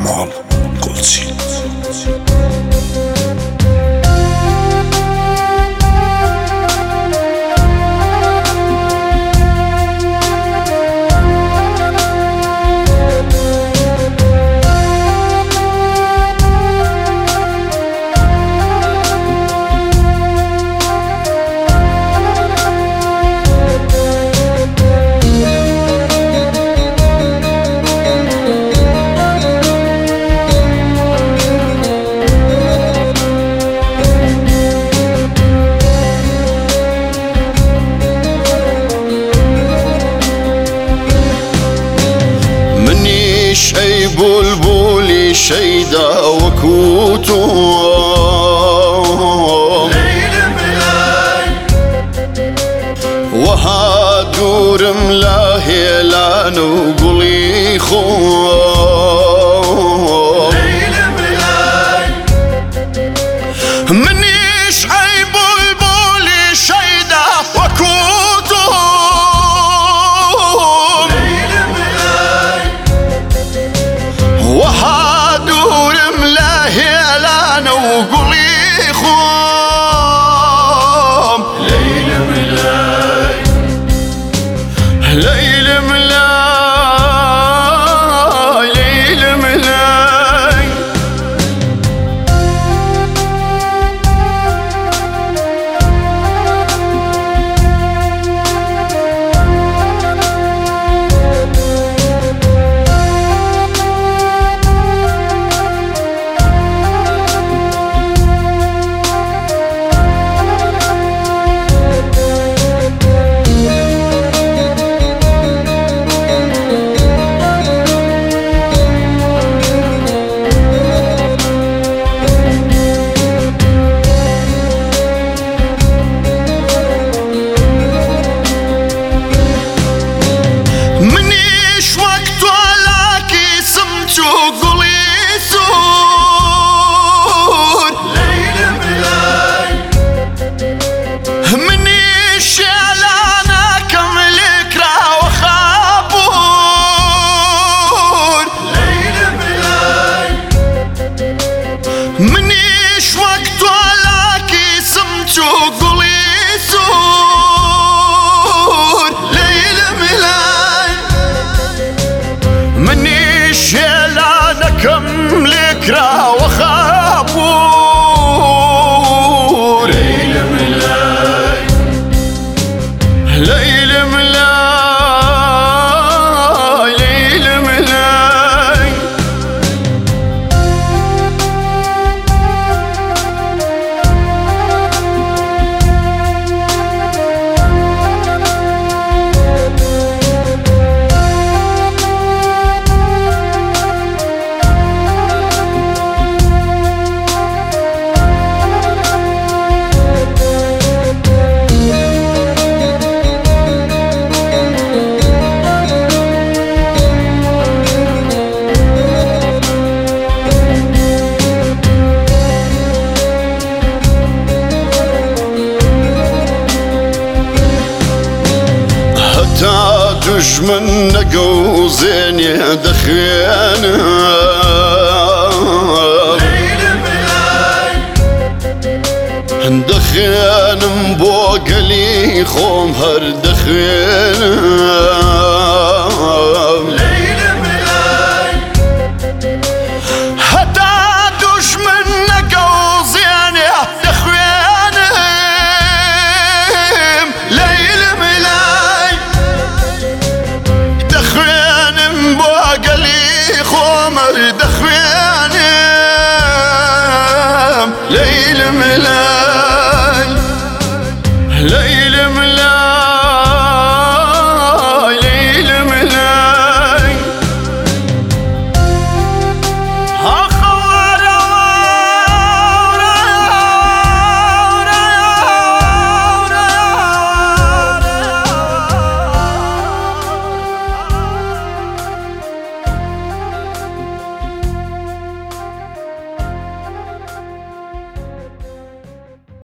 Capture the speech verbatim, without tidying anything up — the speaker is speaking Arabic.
كمال قدسي. شي بلبلي شيدا وكوتو وهادور ملاهي لان وقلي خو منيش اي بلبلي شيدا وكوتو وهادور ملاهي لان وقلي خوم ليل ملاي ليل ملاي ليل ملاي منيش وقت ولاكي سمت وقلي سور ليل ملاي منيش لا نكملك را وخابور ليل ملاي ليل ملاي ليل ملاي دجمن نقو زين يدخينا دخين مبوقلي خوم هر دخينا